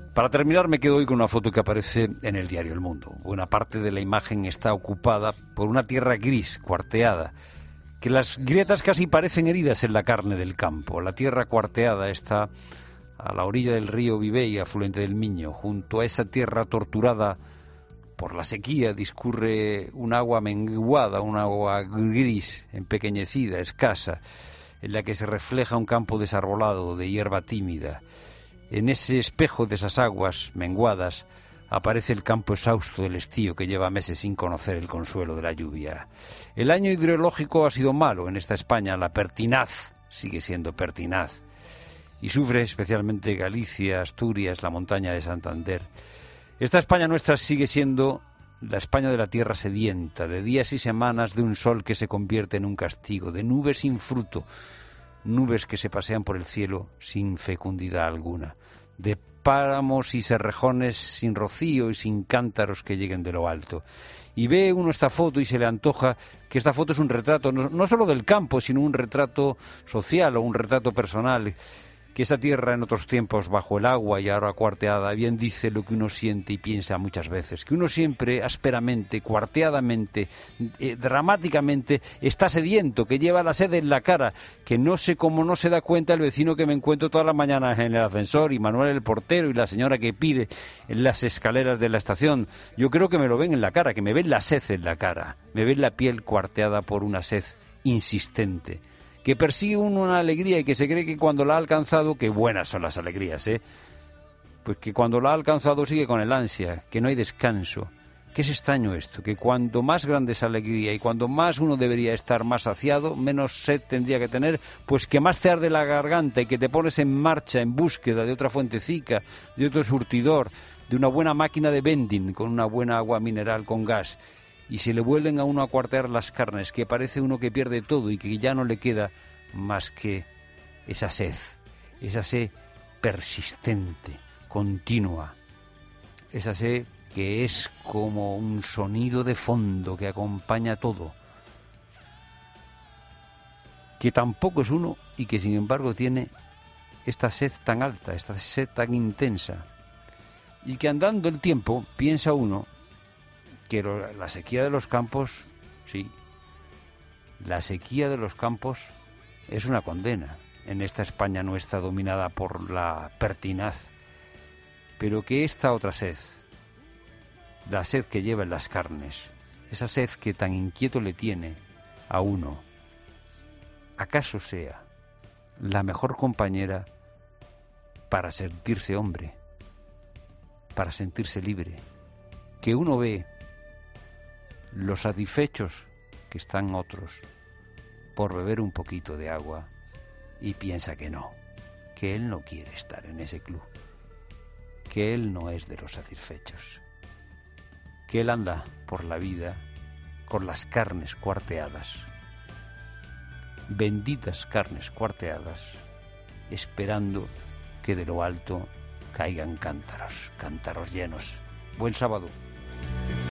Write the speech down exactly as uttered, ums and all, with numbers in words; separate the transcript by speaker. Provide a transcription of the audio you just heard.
Speaker 1: Para terminar, me quedo hoy con una foto que aparece en el diario El Mundo. Buena parte de la imagen está ocupada por una tierra gris, cuarteada, que las grietas casi parecen heridas en la carne del campo. La tierra cuarteada está a la orilla del río Vivey, afluente del Miño. Junto a esa tierra torturada por la sequía discurre un agua menguada, un agua gris, empequeñecida, escasa, en la que se refleja un campo desarbolado de hierba tímida. En ese espejo de esas aguas menguadas aparece el campo exhausto del estío que lleva meses sin conocer el consuelo de la lluvia. El año hidrológico ha sido malo en esta España, la pertinaz sigue siendo pertinaz. Y sufre especialmente Galicia, Asturias, la montaña de Santander. Esta España nuestra sigue siendo la España de la tierra sedienta, de días y semanas de un sol que se convierte en un castigo, de nubes sin fruto, nubes que se pasean por el cielo sin fecundidad alguna, de páramos y serrejones sin rocío y sin cántaros que lleguen de lo alto. Y ve uno esta foto y se le antoja que esta foto es un retrato no, no solo del campo, sino un retrato social o un retrato personal, que esa tierra en otros tiempos bajo el agua y ahora cuarteada bien dice lo que uno siente y piensa muchas veces, que uno siempre ásperamente, cuarteadamente, eh, dramáticamente está sediento, que lleva la sed en la cara, que no sé cómo no se da cuenta el vecino que me encuentro todas las mañanas en el ascensor, y Manuel el portero y la señora que pide en las escaleras de la estación. Yo creo que me lo ven en la cara, que me ven la sed en la cara, me ven la piel cuarteada por una sed insistente, que persigue uno una alegría y que se cree que cuando la ha alcanzado, qué buenas son las alegrías, ¿eh? Pues que cuando la ha alcanzado sigue con el ansia, que no hay descanso. Que es extraño esto, que cuando más grande es alegría y cuando más uno debería estar más saciado, menos sed tendría que tener, pues que más te arde la garganta y que te pones en marcha en búsqueda de otra fuentecica, de otro surtidor, de una buena máquina de vending con una buena agua mineral con gas. Y se le vuelven a uno a cuartear las carnes, que parece uno que pierde todo y que ya no le queda más que esa sed, esa sed persistente, continua, esa sed que es como un sonido de fondo que acompaña todo, que tampoco es uno y que sin embargo tiene esta sed tan alta, esta sed tan intensa, y que andando el tiempo piensa uno que la sequía de los campos, sí, la sequía de los campos es una condena en esta España nuestra dominada por la pertinaz, pero que esta otra sed, la sed que lleva en las carnes, esa sed que tan inquieto le tiene a uno, acaso sea la mejor compañera para sentirse hombre, para sentirse libre, que uno ve los satisfechos que están otros por beber un poquito de agua y piensa que no, que él no quiere estar en ese club, que él no es de los satisfechos, que él anda por la vida con las carnes cuarteadas, benditas carnes cuarteadas, esperando que de lo alto caigan cántaros, cántaros llenos. Buen sábado.